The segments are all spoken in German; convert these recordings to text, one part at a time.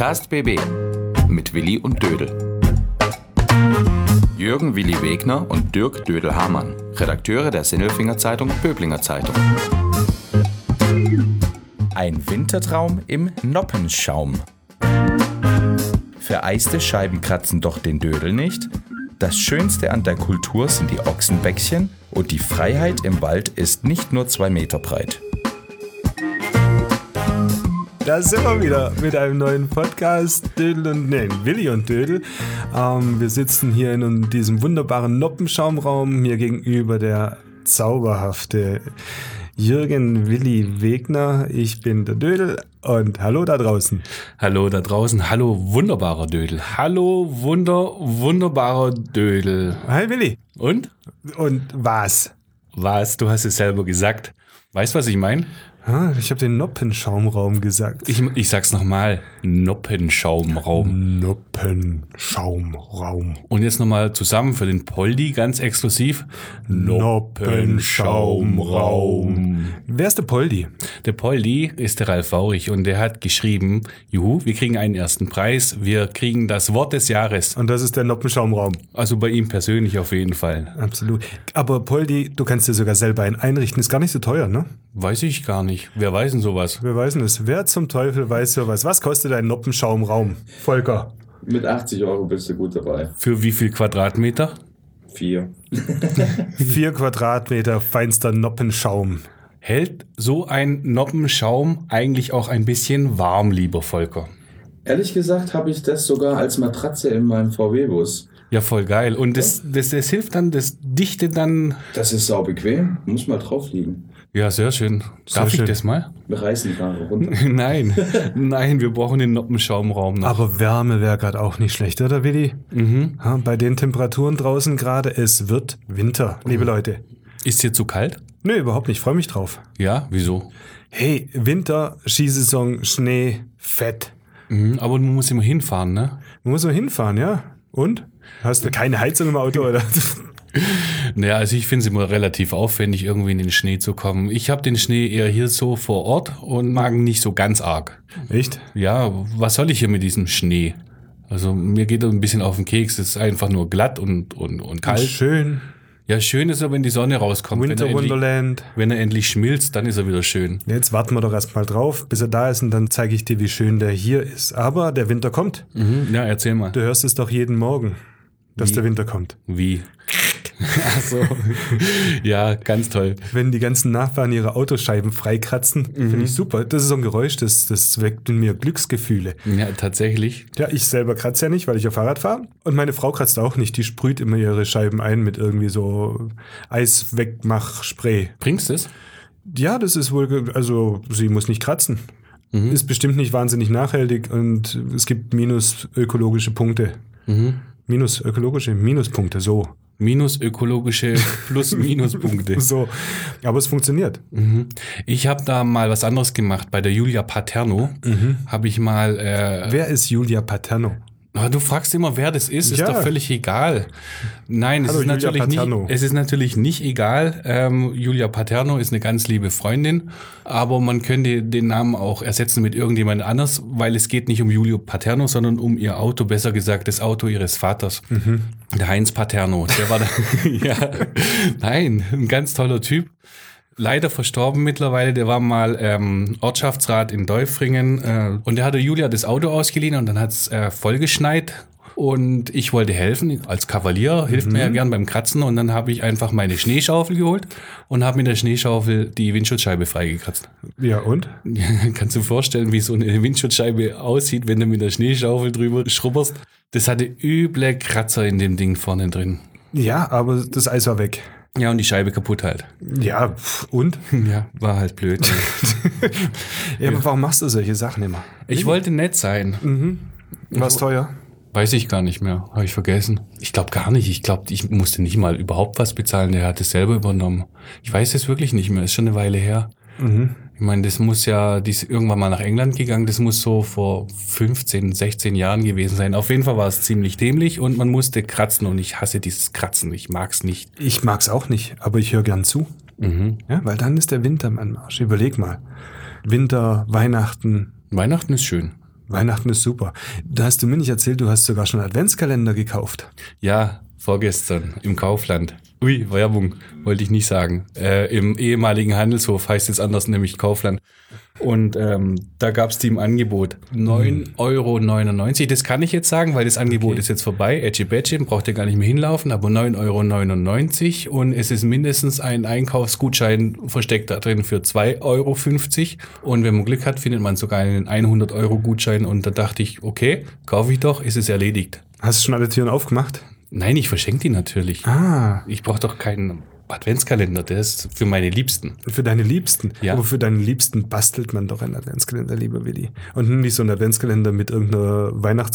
Podcast BB mit Willi und Dödel. Jürgen Willi Wegner und Dirk Dödel-Hamann, Redakteure der Sinnelfinger Zeitung Böblinger Zeitung. Ein Wintertraum im Noppenschaum. Vereiste Scheiben kratzen doch den Dödel nicht. Das Schönste an der Kultur sind die Ochsenbäckchen und die Freiheit im Wald ist nicht nur 2 Meter breit. Da sind wir wieder mit einem neuen Podcast, Willi und Dödel. Wir sitzen hier in diesem wunderbaren Noppenschaumraum. Mir gegenüber der zauberhafte Jürgen Willi Wegner. Ich bin der Dödel und hallo da draußen. Hallo da draußen, hallo wunderbarer Dödel. Hallo wunderbarer Dödel. Hi Willi. Und? Und was? Was? Du hast es selber gesagt. Weißt du, was ich meine? Ich habe den Noppenschaumraum gesagt. Ich sag's nochmal. Noppenschaumraum. Noppenschaumraum. Und jetzt nochmal zusammen für den Poldi, ganz exklusiv. Noppenschaumraum. Wer ist der Poldi? Der Poldi ist der Ralf Waurich und der hat geschrieben, juhu, wir kriegen einen ersten Preis, wir kriegen das Wort des Jahres. Und das ist der Noppenschaumraum. Also bei ihm persönlich auf jeden Fall. Absolut. Aber Poldi, du kannst dir sogar selber einen einrichten, ist gar nicht so teuer, ne? Weiß ich gar nicht. Wer weiß denn sowas? Wer weiß denn das? Wer zum Teufel weiß sowas? Was kostet ein Noppenschaumraum? Volker? Mit 80 € bist du gut dabei. Für wie viel Quadratmeter? 4. 4 Quadratmeter feinster Noppenschaum. Hält so ein Noppenschaum eigentlich auch ein bisschen warm, lieber Volker? Ehrlich gesagt habe ich das sogar als Matratze in meinem VW-Bus. Ja, voll geil. Und das hilft dann, das dichtet dann... Das ist sau bequem. Muss mal drauf liegen. Ja, sehr schön. Darf ich das mal? Wir reißen die Haare runter. Nein, wir brauchen den Noppenschaumraum noch. Aber Wärme wäre gerade auch nicht schlecht, oder Willi? Mhm. Ja, bei den Temperaturen draußen gerade, es wird Winter, liebe Leute. Ist hier zu kalt? Nö, überhaupt nicht. Ich freue mich drauf. Ja, wieso? Hey, Winter, Skisaison, Schnee, Fett. Aber man muss immer hinfahren, ne? Man muss mal hinfahren, ja? Und? Hast du keine Heizung im Auto, oder? Naja, also ich finde es immer relativ aufwendig, irgendwie in den Schnee zu kommen. Ich habe den Schnee eher hier so vor Ort und mag ihn nicht so ganz arg. Echt? Ja, was soll ich hier mit diesem Schnee? Also mir geht er ein bisschen auf den Keks. Es ist einfach nur glatt und kalt. Schön. Ja, schön ist er, wenn die Sonne rauskommt. Winter Wonderland. Wenn er endlich schmilzt, dann ist er wieder schön. Jetzt warten wir doch erstmal drauf, bis er da ist und dann zeige ich dir, wie schön der hier ist. Aber der Winter kommt. Ja, erzähl mal. Du hörst es doch jeden Morgen, dass der Winter kommt. Wie? Ach so. Ja, ganz toll. Wenn die ganzen Nachbarn ihre Autoscheiben freikratzen, finde ich super. Das ist so ein Geräusch, das weckt in mir Glücksgefühle. Ja, tatsächlich. Ja, ich selber kratze ja nicht, weil ich ja Fahrrad fahre. Und meine Frau kratzt auch nicht. Die sprüht immer ihre Scheiben ein mit irgendwie so Eiswegmach-Spray. Bringst du es? Ja, das ist wohl, also sie muss nicht kratzen. Ist bestimmt nicht wahnsinnig nachhaltig und es gibt minus-ökologische Punkte. Minuspunkte, so. Minus-ökologische Plus-Minus-Punkte. So, aber es funktioniert. Ich habe da mal was anderes gemacht. Bei der Julia Paterno habe ich mal... Wer ist Julia Paterno? Du fragst immer, wer das ist Ja. doch völlig egal. Nein, Hallo, es ist natürlich nicht egal. Julia Paterno ist eine ganz liebe Freundin, aber man könnte den Namen auch ersetzen mit irgendjemand anders, weil es geht nicht um Julia Paterno, sondern um ihr Auto, besser gesagt das Auto ihres Vaters. Der Heinz Paterno, der war da, ja, nein, ein ganz toller Typ. Leider verstorben mittlerweile, der war mal Ortschaftsrat in Däufringen und der hatte Julia das Auto ausgeliehen und dann hat's vollgeschneit und ich wollte helfen, als Kavalier hilft mir ja gern beim Kratzen und dann habe ich einfach meine Schneeschaufel geholt und habe mit der Schneeschaufel die Windschutzscheibe freigekratzt. Ja, und? Kannst du dir vorstellen, wie so eine Windschutzscheibe aussieht, wenn du mit der Schneeschaufel drüber schrubberst? Das hatte üble Kratzer in dem Ding vorne drin. Ja, aber das Eis war weg. Ja, und die Scheibe kaputt halt. Ja, und? Ja, war halt blöd. Ja, aber warum machst du solche Sachen immer? Ich wollte nett sein. War's teuer? Weiß ich gar nicht mehr. Habe ich vergessen. Ich glaube gar nicht. Ich glaube, ich musste nicht mal überhaupt was bezahlen. Der hat es selber übernommen. Ich weiß es wirklich nicht mehr. Ist schon eine Weile her. Ich meine, das muss ja, die ist irgendwann mal nach England gegangen. Das muss so vor 15, 16 Jahren gewesen sein. Auf jeden Fall war es ziemlich dämlich und man musste kratzen und ich hasse dieses Kratzen. Ich mag's nicht. Ich mag's auch nicht, aber ich höre gern zu. Ja, weil dann ist der Winter im Anmarsch. Überleg mal. Winter, Weihnachten. Weihnachten ist schön. Weihnachten ist super. Da hast du mir nicht erzählt, du hast sogar schon einen Adventskalender gekauft. Ja, vorgestern im Kaufland. Ui, Werbung, wollte ich nicht sagen. Im ehemaligen Handelshof heißt es anders, nämlich Kaufland. Und da gab es die im Angebot. 9,99 €. Das kann ich jetzt sagen, weil das Angebot ist jetzt vorbei. Edgy Badgy, braucht ihr gar nicht mehr hinlaufen, aber 9,99 € und es ist mindestens ein Einkaufsgutschein versteckt da drin für 2,50 € und wenn man Glück hat, findet man sogar einen 100-€ und da dachte ich, okay, kaufe ich doch, ist es erledigt. Hast du schon alle Türen aufgemacht? Nein, ich verschenke die natürlich. Ah. Ich brauche doch keinen Adventskalender, der ist für meine Liebsten. Für deine Liebsten? Ja. Aber für deine Liebsten bastelt man doch einen Adventskalender, lieber Willi. Und nicht so einen Adventskalender mit irgendeiner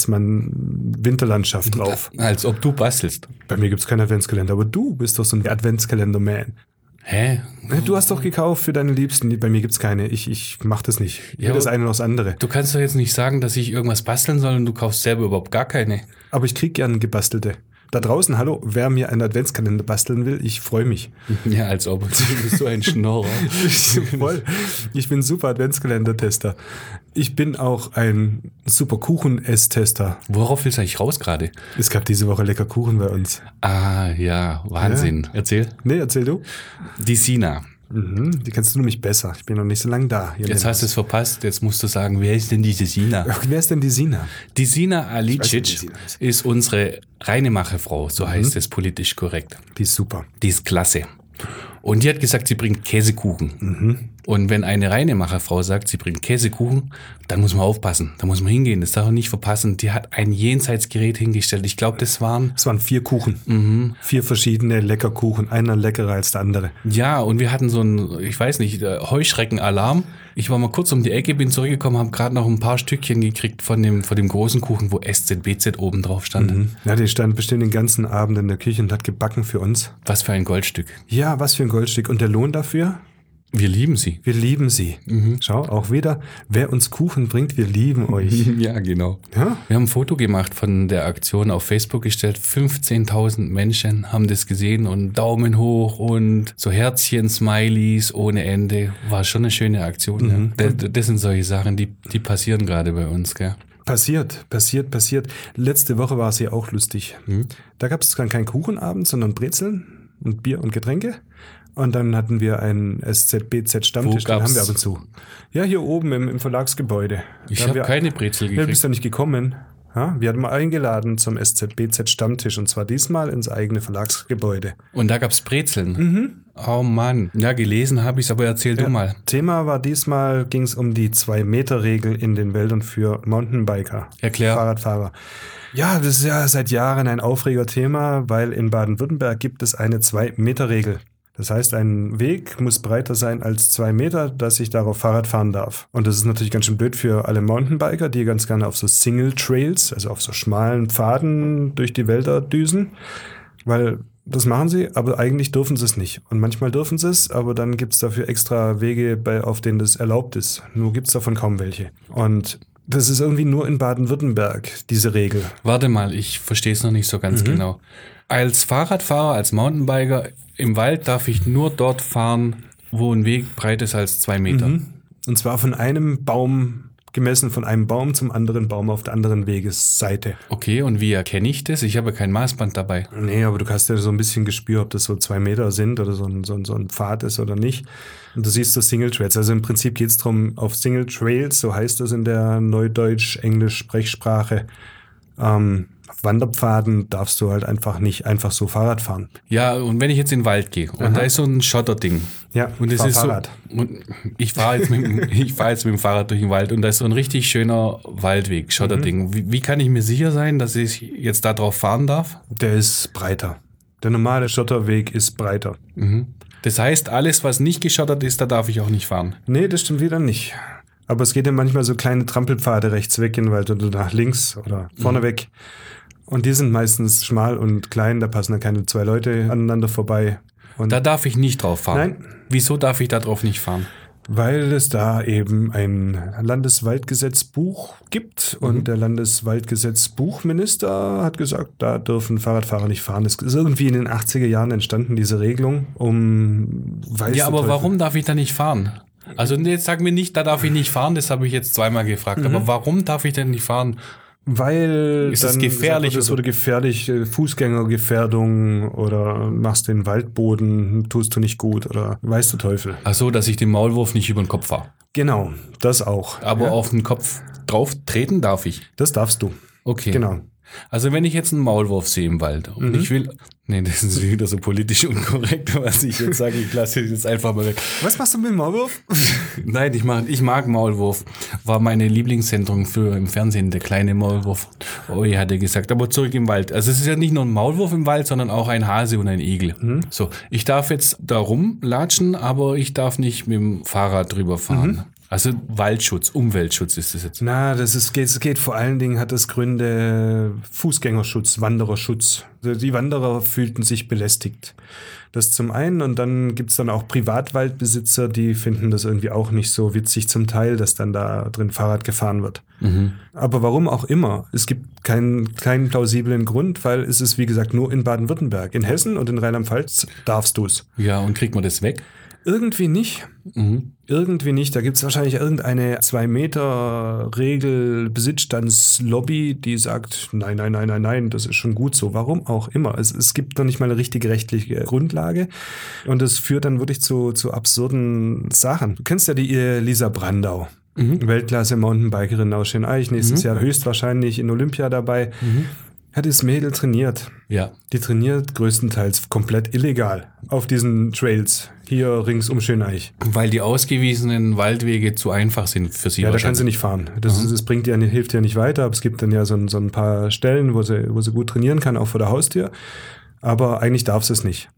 Weihnachtsmann-Winterlandschaft drauf. Als ob du bastelst. Bei mir gibt's keinen Adventskalender, aber du bist doch so ein Adventskalender-Man. Hä? Du hast doch gekauft für deine Liebsten. Bei mir gibt's keine. Ich mach das nicht. Ja, Weder das eine noch das andere. Du kannst doch jetzt nicht sagen, dass ich irgendwas basteln soll und du kaufst selber überhaupt gar keine. Aber ich krieg gern gebastelte. Da draußen, hallo, wer mir einen Adventskalender basteln will, ich freue mich. Ja, als ob. Du bist so ein Schnorrer. Voll. Ich bin super Adventskalender-Tester. Ich bin auch ein super Kuchen-Ess-Tester. Worauf willst du eigentlich raus gerade? Es gab diese Woche lecker Kuchen bei uns. Ah, ja, Wahnsinn. Ja. Erzähl. Nee, erzähl du. Die Sina. Die kennst du nämlich besser. Ich bin noch nicht so lange da. Jetzt hast du es verpasst. Jetzt musst du sagen, wer ist denn diese Sina? Wer ist denn die Sina? Die Sina Ich weiß Alicic nicht, wie Sina ist. ist unsere Reinemacherfrau, so heißt es politisch korrekt. Die ist super. Die ist klasse. Und die hat gesagt, sie bringt Käsekuchen. Und wenn eine Reinemacherfrau sagt, sie bringt Käsekuchen, dann muss man aufpassen. Da muss man hingehen. Das darf man nicht verpassen. Die hat ein Jenseitsgerät hingestellt. Ich glaube, das waren... Es waren 4 Kuchen. 4 verschiedene Leckerkuchen. Einer leckerer als der andere. Ja, und wir hatten so einen, ich weiß nicht, Heuschreckenalarm. Ich war mal kurz um die Ecke, bin zurückgekommen, habe gerade noch ein paar Stückchen gekriegt von dem großen Kuchen, wo SZBZ oben drauf stand. Ja, die stand bestimmt den ganzen Abend in der Küche und hat gebacken für uns. Was für ein Goldstück. Ja, was für ein Goldstück. Und der Lohn dafür? Wir lieben sie. Wir lieben sie. Schau, auch wieder, wer uns Kuchen bringt, wir lieben euch. Ja, genau. Ja? Wir haben ein Foto gemacht von der Aktion auf Facebook gestellt. 15.000 Menschen haben das gesehen und Daumen hoch und so Herzchen, Smileys ohne Ende. War schon eine schöne Aktion. Ja. Das sind solche Sachen, die passieren gerade bei uns, gell? Passiert. Letzte Woche war es ja auch lustig. Da gab es dann keinen Kuchenabend, sondern Brezeln und Bier und Getränke. Und dann hatten wir einen SZBZ-Stammtisch, den haben wir ab und zu. Ja, hier oben im Verlagsgebäude. Ich habe keine Brezel Ja, du bist gekriegt. ja nicht gekommen. Ja, wir hatten mal eingeladen zum SZBZ-Stammtisch und zwar diesmal ins eigene Verlagsgebäude. Und da gab's Brezeln. Oh Mann. Ja, gelesen habe ich's, aber erzähl du mal. Thema war diesmal, ging es um die 2-Meter-Regel in den Wäldern für Mountainbiker. Erklär. Fahrradfahrer. Ja, das ist ja seit Jahren ein Aufregerthema, weil in Baden-Württemberg gibt es eine 2-Meter-Regel. Das heißt, ein Weg muss breiter sein als 2 Meter, dass ich darauf Fahrrad fahren darf. Und das ist natürlich ganz schön blöd für alle Mountainbiker, die ganz gerne auf so Single Trails, also auf so schmalen Pfaden durch die Wälder düsen. Weil das machen sie, aber eigentlich dürfen sie es nicht. Und manchmal dürfen sie es, aber dann gibt es dafür extra Wege, auf denen das erlaubt ist. Nur gibt es davon kaum welche. Und das ist irgendwie nur in Baden-Württemberg, diese Regel. Warte mal, ich verstehe es noch nicht so ganz genau. Als Fahrradfahrer, als Mountainbiker im Wald darf ich nur dort fahren, wo ein Weg breit ist als 2 Meter. Und zwar von einem Baum, gemessen von einem Baum zum anderen Baum auf der anderen Wegesseite. Okay, und wie erkenne ich das? Ich habe kein Maßband dabei. Nee, aber du hast ja so ein bisschen Gespür, ob das so 2 Meter sind oder so ein Pfad ist oder nicht. Und du siehst so Single Trails. Also im Prinzip geht es darum, auf Single Trails, so heißt das in der Neudeutsch-Englisch-Sprechsprache, auf Wanderpfaden darfst du halt einfach nicht einfach so Fahrrad fahren. Ja, und wenn ich jetzt in den Wald gehe und da ist so ein Schotterding. Ja, und das fahr ist Fahrrad. so. Und ich fahre jetzt, fahr jetzt mit dem Fahrrad durch den Wald und da ist so ein richtig schöner Waldweg, Schotterding. Wie kann ich mir sicher sein, dass ich jetzt da drauf fahren darf? Der ist breiter. Der normale Schotterweg ist breiter. Das heißt, alles, was nicht geschottert ist, da darf ich auch nicht fahren. Nee, das stimmt wieder nicht. Aber es geht ja manchmal so kleine Trampelpfade rechts weg in den Wald oder nach links oder vorne weg. Und die sind meistens schmal und klein, da passen dann keine 2 Leute aneinander vorbei. Und Da darf ich nicht drauf fahren. Nein. Wieso darf ich da drauf nicht fahren? weil es da eben ein Landeswaldgesetzbuch gibt und der Landeswaldgesetzbuchminister hat gesagt, da dürfen Fahrradfahrer nicht fahren. Es ist irgendwie in den 80er Jahren entstanden, diese Regelung, Ja, aber warum darf ich da nicht fahren? Also jetzt sag mir nicht, da darf ich nicht fahren, das habe ich jetzt zweimal gefragt. Aber warum darf ich denn nicht fahren? Weil Ist es dann gefährlich das oder- wurde gefährlich, Fußgängergefährdung oder machst den Waldboden, tust du nicht gut oder weiß der Teufel. Ach so, dass ich den Maulwurf nicht über den Kopf fahre. Genau, das auch. Aber auf den Kopf drauf treten darf ich. Das darfst du. Okay. Genau. Also wenn ich jetzt einen Maulwurf sehe im Wald und ich will... Nee, das ist wieder so politisch unkorrekt, was ich jetzt sage. Ich lasse das jetzt einfach mal weg. Was machst du mit dem Maulwurf? Nein, ich mag Maulwurf. War meine Lieblingssendung für im Fernsehen, der kleine Maulwurf. Oi, hat er gesagt. Aber zurück im Wald. Also es ist ja nicht nur ein Maulwurf im Wald, sondern auch ein Hase und ein Igel. So, ich darf jetzt da rumlatschen, aber ich darf nicht mit dem Fahrrad drüber fahren. Also Waldschutz, Umweltschutz ist das jetzt. Na, es geht vor allen Dingen, hat es Gründe Fußgängerschutz, Wandererschutz. Also die Wanderer fühlten sich belästigt. Das zum einen und dann gibt's dann auch Privatwaldbesitzer, die finden das irgendwie auch nicht so witzig zum Teil, dass dann da drin Fahrrad gefahren wird. Aber warum auch immer, es gibt keinen plausiblen Grund, weil es ist wie gesagt nur in Baden-Württemberg. In Hessen und in Rheinland-Pfalz darfst du's. Ja, und kriegt man das weg? Irgendwie nicht. Irgendwie nicht. Da gibt es wahrscheinlich irgendeine 2-Meter-Regel, Besitzstandslobby, die sagt, nein, das ist schon gut so. Warum auch immer. Es gibt noch nicht mal eine richtige rechtliche Grundlage. Und das führt dann wirklich zu absurden Sachen. Du kennst ja die Lisa Brandau. Weltklasse-Mountainbikerin aus Schöneich. Nächstes Jahr höchstwahrscheinlich in Olympia dabei. Hat das Mädel trainiert. Ja. Die trainiert größtenteils komplett illegal auf diesen Trails hier rings um Schöneich. Weil die ausgewiesenen Waldwege zu einfach sind für sie. Ja, da kann wahrscheinlich. sie nicht fahren. Das bringt ihr, hilft ihr nicht weiter. Aber es gibt dann ja so ein paar Stellen, wo sie gut trainieren kann, auch vor der Haustür. Aber eigentlich darf sie es nicht.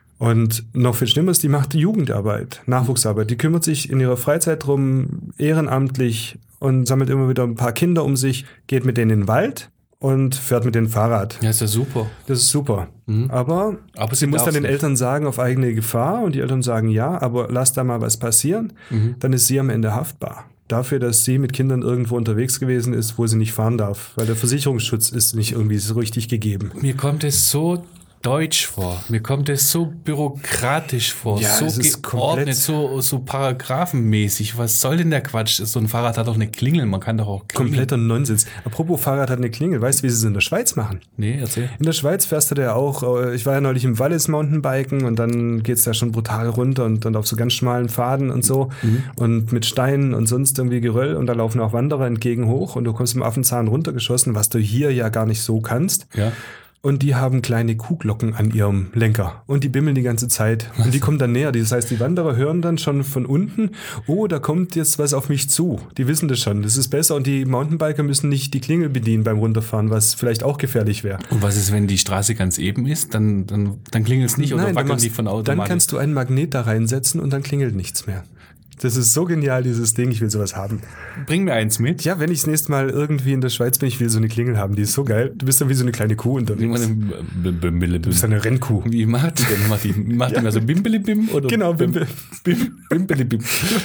Und noch viel schlimmer ist, die macht Jugendarbeit, Nachwuchsarbeit. Die kümmert sich in ihrer Freizeit drum, ehrenamtlich und sammelt immer wieder ein paar Kinder um sich, geht mit denen in den Wald und fährt mit dem Fahrrad. Ja, ist ja super. Das ist super. Aber sie muss darf's dann den nicht. Eltern sagen, auf eigene Gefahr. Und die Eltern sagen, ja, aber lass da mal was passieren. Dann ist sie am Ende haftbar. Dafür, dass sie mit Kindern irgendwo unterwegs gewesen ist, wo sie nicht fahren darf. Weil der Versicherungsschutz ist nicht irgendwie so richtig gegeben. Mir kommt es so deutsch vor. Mir kommt es so bürokratisch vor. Ja, so es ist geordnet, komplett- so paragraphenmäßig. Was soll denn der Quatsch? So ein Fahrrad hat doch eine Klingel. Man kann doch auch klingeln. Kompletter Nonsens. Apropos Fahrrad hat eine Klingel. Weißt du, wie sie es in der Schweiz machen? Nee, erzähl. In der Schweiz fährst du da auch, ich war ja neulich im Wallis Mountainbiken und dann geht's da schon brutal runter und dann auf so ganz schmalen Pfaden und so und mit Steinen und sonst irgendwie Geröll und da laufen auch Wanderer entgegen hoch und du kommst im Affenzahn runtergeschossen, was du hier ja gar nicht so kannst. Ja. Und die haben kleine Kuhglocken an ihrem Lenker. Und die bimmeln die ganze Zeit. Und die kommen dann näher. Das heißt, die Wanderer hören dann schon von unten, oh, da kommt jetzt was auf mich zu. Die wissen das schon. Das ist besser. Und die Mountainbiker müssen nicht die Klingel bedienen beim Runterfahren, was vielleicht auch gefährlich wäre. Und was ist, wenn die Straße ganz eben ist? Dann klingelt es nicht oder Nein, wackeln die von dann automatisch? kannst du einen Magnet da reinsetzen und dann klingelt nichts mehr. Das ist so genial, dieses Ding. Ich will sowas haben. Bring mir eins mit. Ja, wenn ich das nächste Mal irgendwie in der Schweiz bin, ich will so eine Klingel haben. Die ist so geil. Du bist dann wie so eine kleine Kuh unterwegs. Du bist eine Rennkuh. Wie macht die denn? Macht die mal so Bimbilibim? Oder Genau, Bimbel. Bimbilibim.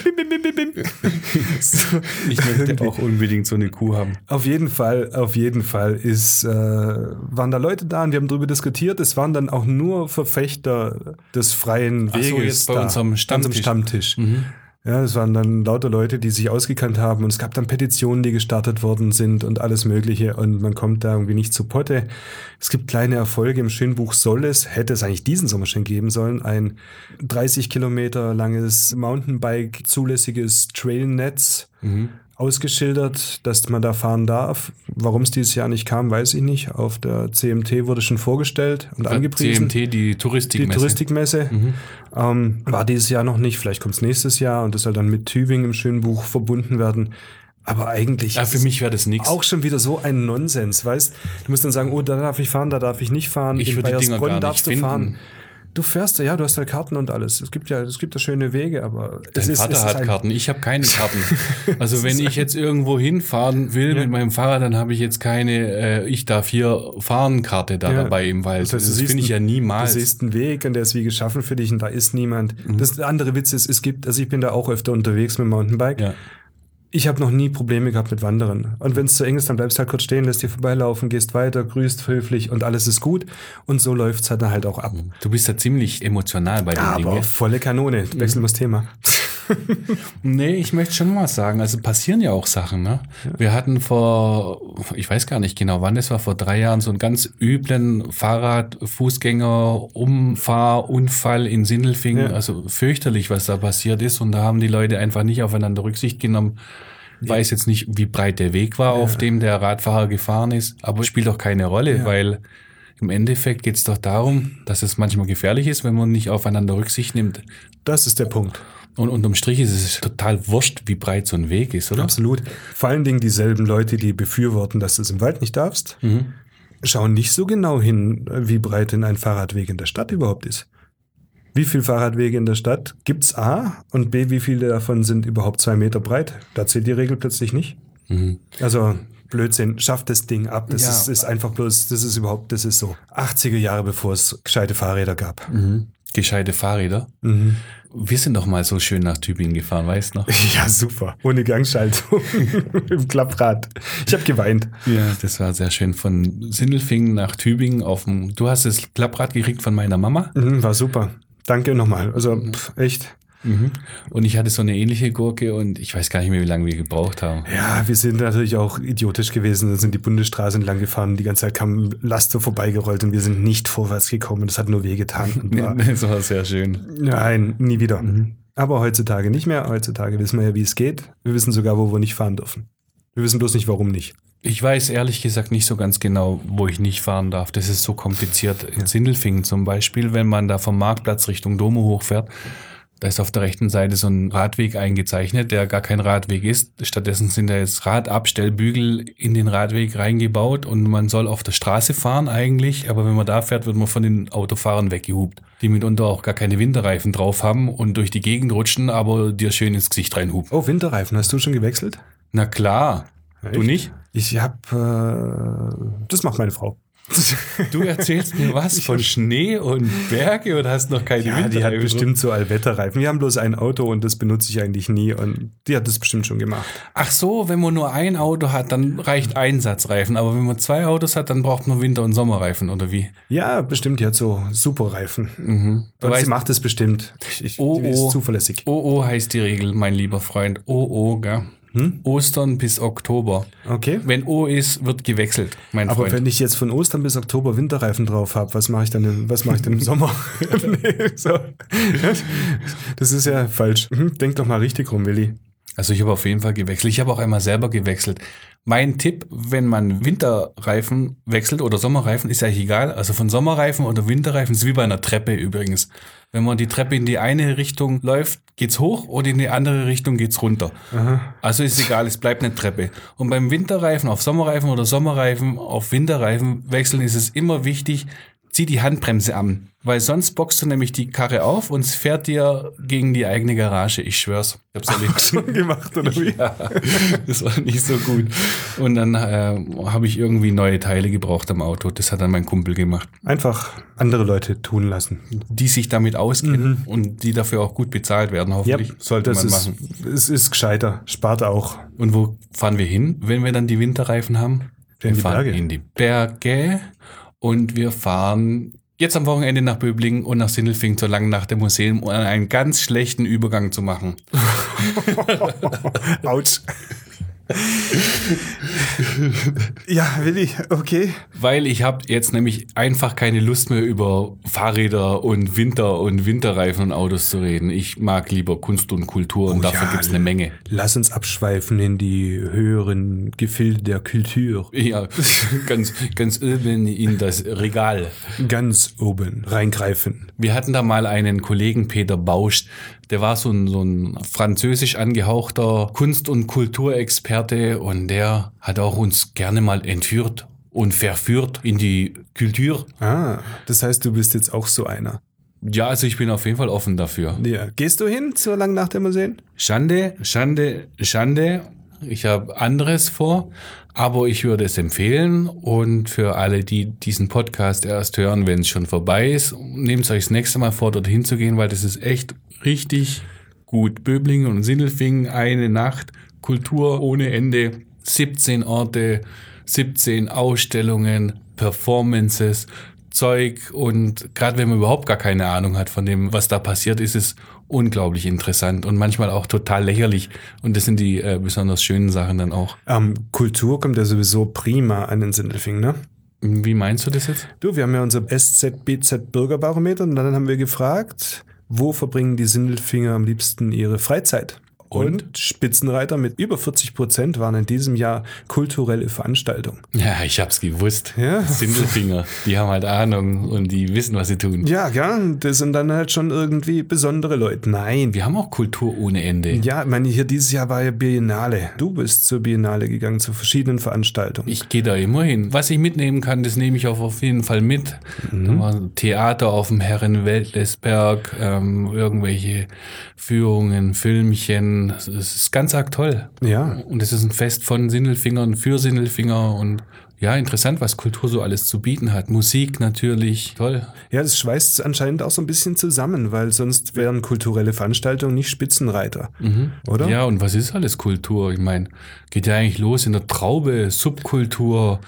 Ich möchte auch unbedingt so eine Kuh haben. Auf jeden Fall waren da Leute da und die haben darüber diskutiert. Es waren dann auch nur Verfechter des freien Ach so, Weges jetzt bei da, unserem Stammtisch. Stammtisch. Ja, es waren dann lauter Leute, die sich ausgekannt haben und es gab dann Petitionen, die gestartet worden sind und alles Mögliche und man kommt da irgendwie nicht zu Potte. Es gibt kleine Erfolge. Im Schönbuch hätte es eigentlich diesen Sommer schon geben sollen, ein 30 Kilometer langes Mountainbike zulässiges Trailnetz ausgeschildert, dass man da fahren darf. Warum es dieses Jahr nicht kam, weiß ich nicht. Auf der CMT wurde schon vorgestellt und angepriesen. CMT, die Touristikmesse. Die Touristikmesse war dieses Jahr noch nicht. Vielleicht kommt es nächstes Jahr und das soll dann mit Tübingen im Schönbuch verbunden werden. Aber eigentlich Ja, für mich wäre das nichts. auch schon wieder so ein Nonsens, weißt? Du musst dann sagen, oh, da darf ich fahren, da darf ich nicht fahren. Ich In würde die Dinger Baiersbronn gar darfst nicht du fahren. finden. Du fährst ja, du hast ja Karten und alles. Es gibt ja schöne Wege, aber Dein Vater hat Karten, ich habe keine Karten. Also wenn ich jetzt irgendwo hinfahren will mit meinem Fahrrad, dann habe ich jetzt keine ich darf hier fahren Karte dabei im Wald. Das heißt, du das siehst finde ich ja niemals. Du siehst einen Weg und der ist wie geschaffen für dich und da ist niemand. Das andere Witz ist, also ich bin da auch öfter unterwegs mit dem Mountainbike. Ja. Ich habe noch nie Probleme gehabt mit Wandern. Und wenn es zu eng ist, dann bleibst du halt kurz stehen, lässt dir vorbeilaufen, gehst weiter, grüßt höflich und alles ist gut. Und so läuft's halt dann halt auch ab. Du bist ja ziemlich emotional bei den Aber Dingen. volle Kanone. Wechseln wir das Thema. Nee, ich möchte schon mal sagen, also passieren ja auch Sachen, ne? Ja. Wir hatten ich weiß gar nicht genau wann, das war vor 3 Jahren, so einen ganz üblen Fußgänger-Umfahrunfall in Sindelfingen, also fürchterlich, was da passiert ist, und da haben die Leute einfach nicht aufeinander Rücksicht genommen. Ich weiß jetzt nicht, wie breit der Weg war, auf dem der Radfahrer gefahren ist, aber spielt doch keine Rolle, weil im Endeffekt geht es doch darum, dass es manchmal gefährlich ist, wenn man nicht aufeinander Rücksicht nimmt. Das ist der Punkt. Und unterm Strich ist es total wurscht, wie breit so ein Weg ist, oder? Absolut. Vor allen Dingen dieselben Leute, die befürworten, dass du es im Wald nicht darfst, schauen nicht so genau hin, wie breit denn ein Fahrradweg in der Stadt überhaupt ist. Wie viele Fahrradwege in der Stadt gibt's A, und B, wie viele davon sind überhaupt 2 Meter breit? Da zählt die Regel plötzlich nicht. Also Blödsinn, schafft das Ding ab. Das ist einfach bloß, das ist so 80er Jahre, bevor es gescheite Fahrräder gab. Gescheite Fahrräder? Wir sind doch mal so schön nach Tübingen gefahren, weißt du noch? Ja, super. Ohne Gangschaltung. Im Klapprad. Ich habe geweint. Ja, das war sehr schön. Von Sindelfingen nach Tübingen du hast das Klapprad gekriegt von meiner Mama? War super. Danke nochmal. Also, echt. Und ich hatte so eine ähnliche Gurke und ich weiß gar nicht mehr, wie lange wir gebraucht haben. Ja, wir sind natürlich auch idiotisch gewesen. Wir sind die Bundesstraße entlang gefahren. Die ganze Zeit kam Laster vorbeigerollt und wir sind nicht vorwärts gekommen. Das hat nur wehgetan. Das war sehr schön. Nein, nie wieder. Aber heutzutage nicht mehr. Heutzutage wissen wir ja, wie es geht. Wir wissen sogar, wo wir nicht fahren dürfen. Wir wissen bloß nicht, warum nicht. Ich weiß ehrlich gesagt nicht so ganz genau, wo ich nicht fahren darf. Das ist so kompliziert. In Sindelfingen zum Beispiel, wenn man da vom Marktplatz Richtung Domo hochfährt, da ist auf der rechten Seite so ein Radweg eingezeichnet, der gar kein Radweg ist. Stattdessen sind da jetzt Radabstellbügel in den Radweg reingebaut und man soll auf der Straße fahren eigentlich, aber wenn man da fährt, wird man von den Autofahrern weggehupt, die mitunter auch gar keine Winterreifen drauf haben und durch die Gegend rutschen, aber dir schön ins Gesicht reinhupen. Oh, Winterreifen, hast du schon gewechselt? Na klar. Echt? Du nicht? Ich das macht meine Frau. Du erzählst mir was von Schnee und Berge und hast noch keine Winterreifen. Die hat bestimmt so Allwetterreifen. Wir haben bloß ein Auto und das benutze ich eigentlich nie und die hat das bestimmt schon gemacht. Ach so, wenn man nur ein Auto hat, dann reicht ein Satz Reifen. Aber wenn man 2 Autos hat, dann braucht man Winter- und Sommerreifen, oder wie? Ja, bestimmt. Die hat so Superreifen. Sie macht es bestimmt. Die ist zuverlässig. OO heißt die Regel, mein lieber Freund. OO, gell? Ostern bis Oktober. Okay. Wenn O ist, wird gewechselt, mein Freund. Aber wenn ich jetzt von Ostern bis Oktober Winterreifen drauf habe, was mache ich dann im Sommer? Nee, so. Das ist ja falsch. Denk doch mal richtig rum, Willi. Also ich habe auf jeden Fall gewechselt. Ich habe auch einmal selber gewechselt. Mein Tipp, wenn man Winterreifen wechselt oder Sommerreifen, ist eigentlich egal. Also von Sommerreifen oder Winterreifen ist wie bei einer Treppe übrigens. Wenn man die Treppe in die eine Richtung läuft, geht's hoch und in die andere Richtung geht's runter. Aha. Also ist egal, es bleibt eine Treppe. Und beim Winterreifen auf Sommerreifen oder Sommerreifen auf Winterreifen wechseln ist es immer wichtig, zieh die Handbremse an. Weil sonst bockst du nämlich die Karre auf und es fährt dir gegen die eigene Garage. Ich schwör's. Ich hab's erlebt. Schon gemacht, oder wie? Ja, das war nicht so gut. Und dann habe ich irgendwie neue Teile gebraucht am Auto. Das hat dann mein Kumpel gemacht. Einfach andere Leute tun lassen. Die sich damit auskennen und die dafür auch gut bezahlt werden, hoffentlich. Sollte man machen. Es ist gescheiter. Spart auch. Und wo fahren wir hin, wenn wir dann die Winterreifen haben? Wir fahren in die Berge. Und wir fahren jetzt am Wochenende nach Böblingen und nach Sindelfingen zur Langen Nacht der Museen, um einen ganz schlechten Übergang zu machen. Autsch. Ja, Willi, okay. Weil ich habe jetzt nämlich einfach keine Lust mehr über Fahrräder und Winter- und Winterreifen und Autos zu reden. Ich mag lieber Kunst und Kultur und dafür gibt's eine Menge. Lass uns abschweifen in die höheren Gefilde der Kultur. Ja, ganz oben in das Regal. Ganz oben reingreifen. Wir hatten da mal einen Kollegen, Peter Bausch, der war so ein französisch angehauchter Kunst- und Kulturexperte und der hat auch uns gerne mal entführt und verführt in die Kultur. Ah, das heißt, du bist jetzt auch so einer. Ja, also ich bin auf jeden Fall offen dafür. Ja. Gehst du hin zur Langen Nacht der Museen? Schande. Ich habe anderes vor, aber ich würde es empfehlen. Und für alle, die diesen Podcast erst hören, wenn es schon vorbei ist, nehmt es euch das nächste Mal vor, dorthin zu gehen, weil das ist echt richtig gut. Böblingen und Sindelfingen, eine Nacht, Kultur ohne Ende, 17 Orte, 17 Ausstellungen, Performances, Zeug. Und gerade wenn man überhaupt gar keine Ahnung hat von dem, was da passiert, ist es unglaublich interessant und manchmal auch total lächerlich. Und das sind die besonders schönen Sachen dann auch. Kultur kommt ja sowieso prima an den Sindelfingen, ne? Wie meinst du das jetzt? Du, wir haben ja unser SZBZ Bürgerbarometer und dann haben wir gefragt, wo verbringen die Sindelfinger am liebsten ihre Freizeit? Und Spitzenreiter mit über 40% waren in diesem Jahr kulturelle Veranstaltungen. Ja, ich hab's gewusst. Ja. Sindelfinger, die haben halt Ahnung und die wissen, was sie tun. Ja, das sind dann halt schon irgendwie besondere Leute. Nein. Wir haben auch Kultur ohne Ende. Ja, ich meine, hier dieses Jahr war ja Biennale. Du bist zur Biennale gegangen, zu verschiedenen Veranstaltungen. Ich gehe da immer hin. Was ich mitnehmen kann, das nehme ich auch auf jeden Fall mit. Da war Theater auf dem Herrenweltlesberg, irgendwelche Führungen, Filmchen. Es ist ganz arg toll. Ja. Und es ist ein Fest von Sindelfingern für Sindelfinger und ja, interessant, was Kultur so alles zu bieten hat. Musik natürlich, toll. Ja, das schweißt anscheinend auch so ein bisschen zusammen, weil sonst wären kulturelle Veranstaltungen nicht Spitzenreiter, oder? Ja, und was ist alles Kultur? Ich meine, geht ja eigentlich los in der Traube, Subkultur,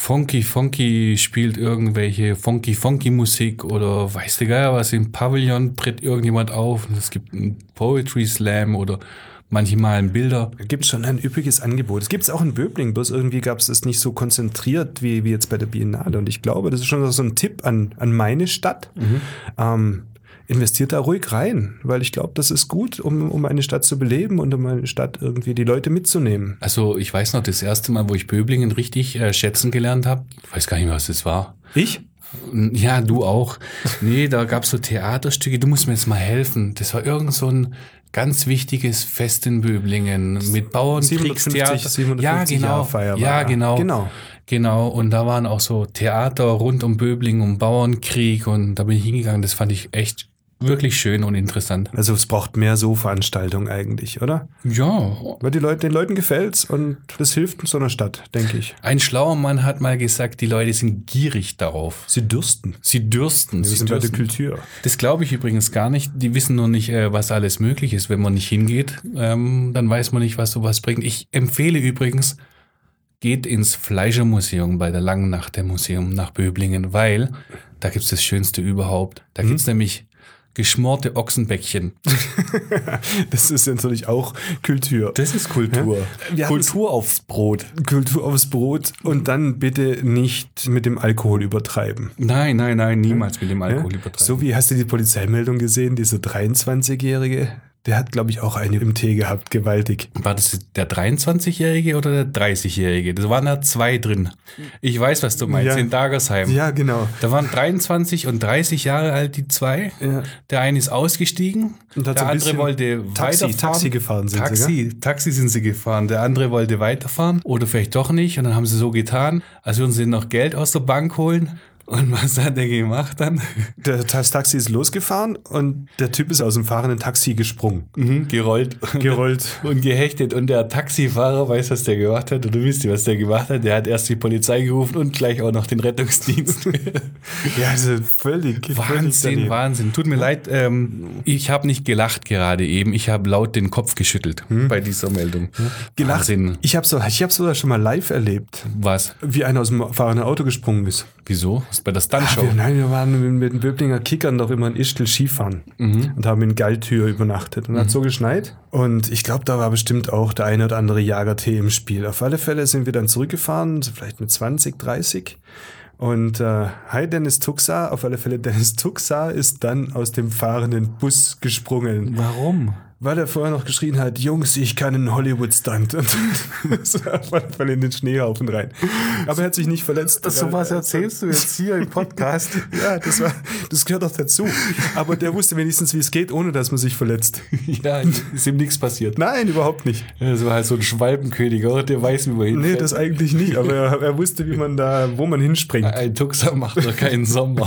Funky spielt irgendwelche Funky Musik oder weiß der Geier was, im Pavillon tritt irgendjemand auf und es gibt einen Poetry Slam oder manchmal Bilder. Es gibt schon ein üppiges Angebot. Es gibt es auch in Böblingen, bloß irgendwie gab es das nicht so konzentriert wie jetzt bei der Biennale. Und ich glaube, das ist schon so ein Tipp an meine Stadt. Investiert da ruhig rein, weil ich glaube, das ist gut, um eine Stadt zu beleben und um eine Stadt irgendwie die Leute mitzunehmen. Also ich weiß noch, das erste Mal, wo ich Böblingen richtig schätzen gelernt habe, ich weiß gar nicht mehr, was das war. Ich? Ja, du auch. Nee, da gab es so Theaterstücke, du musst mir jetzt mal helfen. Das war irgend so ein ganz wichtiges Fest in Böblingen mit Bauernkriegstheater. 750 Jahrfeier war. Ja, genau. Und da waren auch so Theater rund um Böblingen, um Bauernkrieg und da bin ich hingegangen. Das fand ich echt wirklich schön und interessant. Also es braucht mehr so Veranstaltungen eigentlich, oder? Ja. Weil den Leuten gefällt's und das hilft in so einer Stadt, denke ich. Ein schlauer Mann hat mal gesagt, die Leute sind gierig darauf. Sie dürsten. Sie dürsten. Wir sind bei der Kultur. Das glaube ich übrigens gar nicht. Die wissen nur nicht, was alles möglich ist. Wenn man nicht hingeht, dann weiß man nicht, was sowas bringt. Ich empfehle übrigens, geht ins Fleischermuseum bei der Langen Nacht der Museum nach Böblingen, weil da gibt's das Schönste überhaupt. Da gibt's nämlich geschmorte Ochsenbäckchen. Das ist natürlich auch Kultur. Das ist Kultur. Ja? Kultur aufs Brot. Kultur aufs Brot und dann bitte nicht mit dem Alkohol übertreiben. Nein, niemals mit dem Alkohol übertreiben. So wie, hast du die Polizeimeldung gesehen, dieser 23-Jährige? Der hat, glaube ich, auch eine im Tee gehabt, gewaltig. War das der 23-Jährige oder der 30-Jährige? Da waren da zwei drin. Ich weiß, was du meinst, in Dagersheim. Ja, genau. Da waren 23 und 30 Jahre alt die zwei. Ja. Der eine ist ausgestiegen, Und hat der so ein andere bisschen wollte weiterfahren. Taxi gefahren sind sie, Taxi sind sie gefahren. Der andere wollte weiterfahren oder vielleicht doch nicht. Und dann haben sie so getan, als würden sie noch Gell aus der Bank holen. Und was hat der gemacht dann? Das Taxi ist losgefahren und der Typ ist aus dem fahrenden Taxi gesprungen. Gerollt. Und gehechtet. Und der Taxifahrer weiß, was der gemacht hat. Und du wisst, was der gemacht hat. Der hat erst die Polizei gerufen und gleich auch noch den Rettungsdienst. Ja, also völlig Wahnsinn. Tut mir leid, ich habe nicht gelacht gerade eben. Ich habe laut den Kopf geschüttelt bei dieser Meldung. Gelacht. Wahnsinn. Ich habe sogar schon mal live erlebt, Was? wie einer aus dem fahrenden Auto gesprungen ist. Wieso? Was bei der Stuntshow? Wir waren mit den Böblinger Kickern doch immer in Ischgl Skifahren und haben in Galtür übernachtet. Und hat so geschneit. Und ich glaube, da war bestimmt auch der eine oder andere Jagertee im Spiel. Auf alle Fälle sind wir dann zurückgefahren, so vielleicht mit 20, 30. Und hi Dennis Tuxa, auf alle Fälle Dennis Tuxa ist dann aus dem fahrenden Bus gesprungen. Warum? Weil er vorher noch geschrien hat, Jungs, ich kann einen Hollywood-Stunt. Und ist auf alle Fälle in den Schneehaufen rein. Aber er hat sich nicht verletzt. So was erzählst du jetzt hier im Podcast? Ja, das gehört doch dazu. Aber der wusste wenigstens, wie es geht, ohne dass man sich verletzt. Ja, ist ihm nichts passiert. Nein, überhaupt nicht. Das war halt so ein Schwalbenkönig, oder? Der weiß, wie man hinfällt. Nee, das eigentlich nicht. Aber er wusste, wo man hinspringt. Ein Tuxer macht doch keinen Sommer.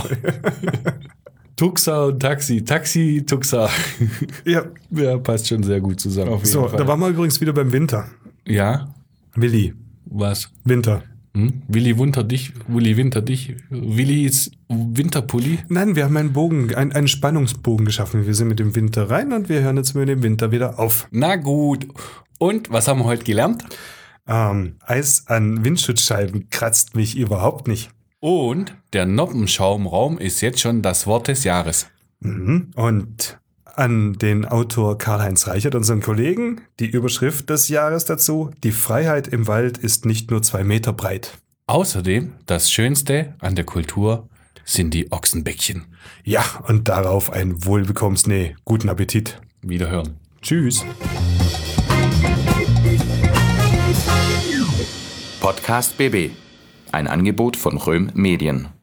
Tuxa und Taxi. Taxi, Tuxa. Ja, passt schon sehr gut zusammen. Auf jeden Fall. Da waren wir übrigens wieder beim Winter. Ja? Willi. Was? Winter. Willi Winter dich. Willi ist Winterpulli. Nein, wir haben einen Spannungsbogen geschaffen. Wir sind mit dem Winter rein und wir hören jetzt mit dem Winter wieder auf. Na gut. Und was haben wir heute gelernt? Eis an Windschutzscheiben kratzt mich überhaupt nicht. Und der Noppenschaumraum ist jetzt schon das Wort des Jahres. Und an den Autor Karl-Heinz Reichert, unseren Kollegen. Die Überschrift des Jahres dazu: Die Freiheit im Wald ist nicht nur 2 Meter breit. Außerdem, das Schönste an der Kultur sind die Ochsenbäckchen. Ja, und darauf ein wohlbekommens guten Appetit. Wiederhören. Tschüss. Podcast BB. Ein Angebot von Röhm Medien.